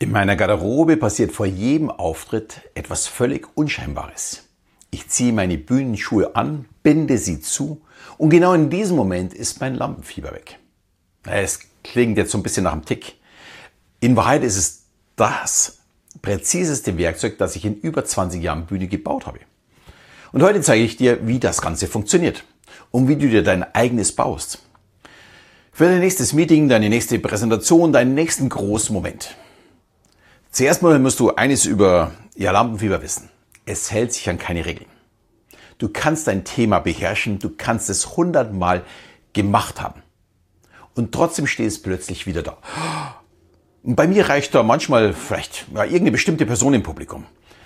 In meiner Garderobe passiert vor jedem Auftritt etwas völlig Unscheinbares. Ich ziehe meine Bühnenschuhe an, binde sie zu und genau in diesem Moment ist mein Lampenfieber weg. Es klingt jetzt so ein bisschen nach einem Tick. In Wahrheit ist es das präziseste Werkzeug, das ich in über 20 Jahren Bühne gebaut habe. Und heute zeige ich dir, wie das Ganze funktioniert und wie du dir dein eigenes baust. Für dein nächstes Meeting, deine nächste Präsentation, deinen nächsten großen Moment. Zuerst mal musst du eines über Lampenfieber wissen. Es hält sich an keine Regeln. Du kannst dein Thema beherrschen, du kannst es 100-mal gemacht haben. Und trotzdem steht es plötzlich wieder da. Und bei mir reicht da manchmal vielleicht irgendeine bestimmte Person im Publikum.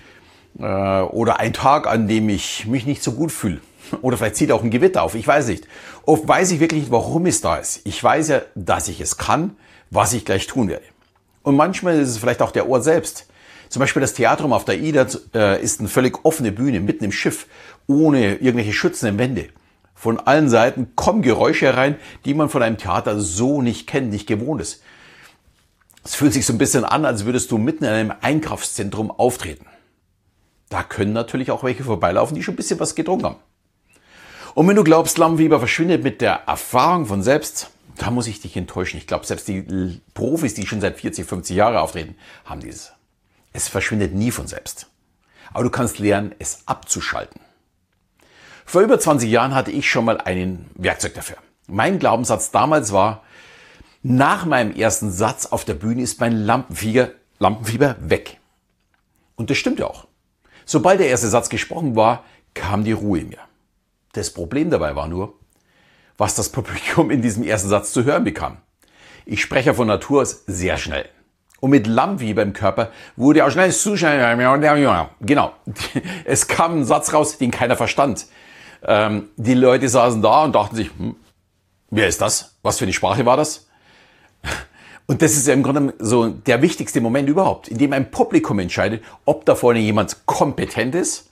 Oder ein Tag, an dem ich mich nicht so gut fühle. Oder vielleicht zieht auch ein Gewitter auf, ich weiß nicht. Oft weiß ich wirklich nicht, warum es da ist. Ich weiß ja, dass ich es kann, was ich gleich tun werde. Und manchmal ist es vielleicht auch der Ort selbst. Zum Beispiel das Theatrum auf der Ida ist eine völlig offene Bühne, mitten im Schiff, ohne irgendwelche schützenden Wände. Von allen Seiten kommen Geräusche herein, die man von einem Theater so nicht kennt, nicht gewohnt ist. Es fühlt sich so ein bisschen an, als würdest du mitten in einem Einkaufszentrum auftreten. Da können natürlich auch welche vorbeilaufen, die schon ein bisschen was getrunken haben. Und wenn du glaubst, Lampenfieber verschwindet mit der Erfahrung von selbst, da muss ich dich enttäuschen. Ich glaube, selbst die Profis, die schon seit 40, 50 Jahren auftreten, haben dieses. Es verschwindet nie von selbst. Aber du kannst lernen, es abzuschalten. Vor über 20 Jahren hatte ich schon mal ein Werkzeug dafür. Mein Glaubenssatz damals war, nach meinem ersten Satz auf der Bühne ist mein Lampenfieber weg. Und das stimmt ja auch. Sobald der erste Satz gesprochen war, kam die Ruhe in mir. Das Problem dabei war nur, was das Publikum in diesem ersten Satz zu hören bekam. Ich spreche von Natur aus sehr schnell. Und mit Lampenfieber im Körper wurde auch schnell zu schnell. Genau. Es kam ein Satz raus, den keiner verstand. Die Leute saßen da und dachten sich, wer ist das? Was für eine Sprache war das? Und das ist ja im Grunde so der wichtigste Moment überhaupt, in dem ein Publikum entscheidet, ob da vorne jemand kompetent ist.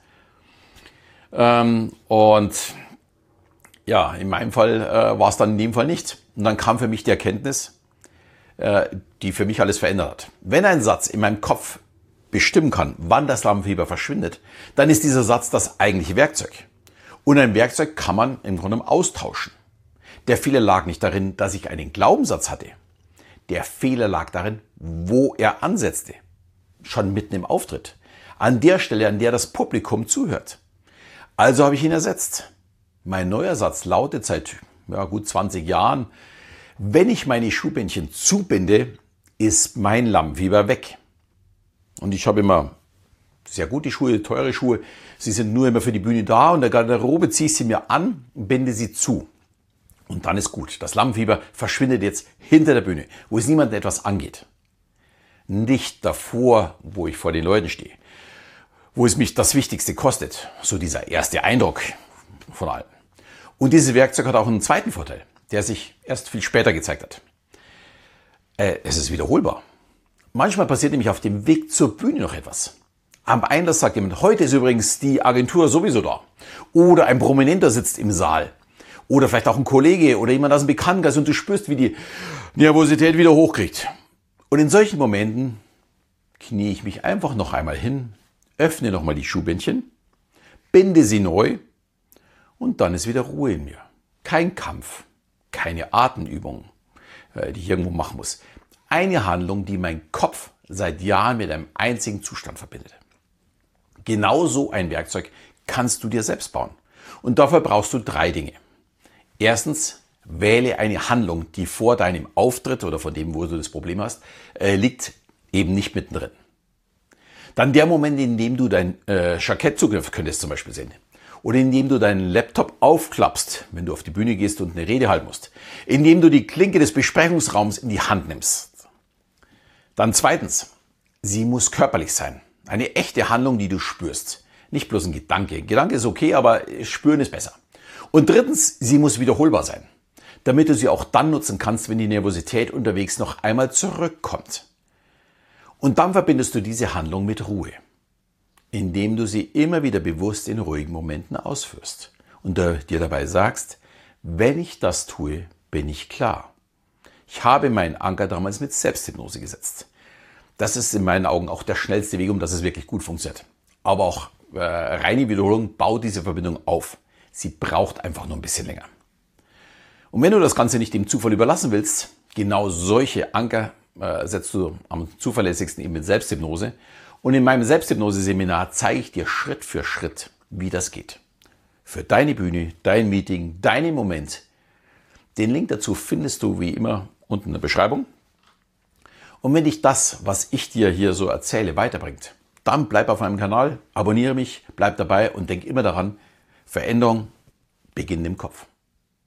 Und ja, in meinem Fall war es dann in dem Fall nicht. Und dann kam für mich die Erkenntnis, die für mich alles verändert hat. Wenn ein Satz in meinem Kopf bestimmen kann, wann das Lampenfieber verschwindet, dann ist dieser Satz das eigentliche Werkzeug. Und ein Werkzeug kann man im Grunde austauschen. Der Fehler lag nicht darin, dass ich einen Glaubenssatz hatte. Der Fehler lag darin, wo er ansetzte. Schon mitten im Auftritt. An der Stelle, an der das Publikum zuhört. Also habe ich ihn ersetzt. Mein neuer Satz lautet seit gut 20 Jahren, wenn ich meine Schuhbändchen zubinde, ist mein Lampenfieber weg. Und ich habe immer sehr gute Schuhe, teure Schuhe. Sie sind nur immer für die Bühne da und der Garderobe ziehe ich sie mir an und binde sie zu. Und dann ist gut. Das Lampenfieber verschwindet jetzt hinter der Bühne, wo es niemandem etwas angeht. Nicht davor, wo ich vor den Leuten stehe, wo es mich das Wichtigste kostet. So dieser erste Eindruck von allem. Und dieses Werkzeug hat auch einen zweiten Vorteil, der sich erst viel später gezeigt hat. Es ist wiederholbar. Manchmal passiert nämlich auf dem Weg zur Bühne noch etwas. Am Einlass sagt jemand, heute ist übrigens die Agentur sowieso da. Oder ein Prominenter sitzt im Saal. Oder vielleicht auch ein Kollege oder jemand aus dem Bekanntenkreis und du spürst, wie die Nervosität wieder hochkriegt. Und in solchen Momenten knie ich mich einfach noch einmal hin, öffne nochmal die Schuhbändchen, binde sie neu und dann ist wieder Ruhe in mir. Kein Kampf, keine Atemübung, die ich irgendwo machen muss. Eine Handlung, die mein Kopf seit Jahren mit einem einzigen Zustand verbindet. Genauso ein Werkzeug kannst du dir selbst bauen. Und dafür brauchst du 3 Dinge. Erstens, wähle eine Handlung, die vor deinem Auftritt oder von dem, wo du das Problem hast, liegt eben nicht mittendrin. Dann der Moment, in dem du dein Jackett zugreifen könntest zum Beispiel sehen. Oder indem du deinen Laptop aufklappst, wenn du auf die Bühne gehst und eine Rede halten musst. Indem du die Klinke des Besprechungsraums in die Hand nimmst. Dann zweitens, sie muss körperlich sein. Eine echte Handlung, die du spürst. Nicht bloß ein Gedanke. Gedanke ist okay, aber spüren ist besser. Und drittens, sie muss wiederholbar sein. Damit du sie auch dann nutzen kannst, wenn die Nervosität unterwegs noch einmal zurückkommt. Und dann verbindest du diese Handlung mit Ruhe, indem du sie immer wieder bewusst in ruhigen Momenten ausführst und dir dabei sagst, wenn ich das tue, bin ich klar. Ich habe meinen Anker damals mit Selbsthypnose gesetzt. Das ist in meinen Augen auch der schnellste Weg, um dass es wirklich gut funktioniert. Aber auch reine Wiederholung baut diese Verbindung auf. Sie braucht einfach nur ein bisschen länger. Und wenn du das Ganze nicht dem Zufall überlassen willst, genau solche Anker setzt du am zuverlässigsten eben mit Selbsthypnose. Und in meinem Selbsthypnose-Seminar zeige ich dir Schritt für Schritt, wie das geht. Für deine Bühne, dein Meeting, deinen Moment. Den Link dazu findest du wie immer unten in der Beschreibung. Und wenn dich das, was ich dir hier so erzähle, weiterbringt, dann bleib auf meinem Kanal, abonniere mich, bleib dabei und denk immer daran, Veränderung beginnt im Kopf.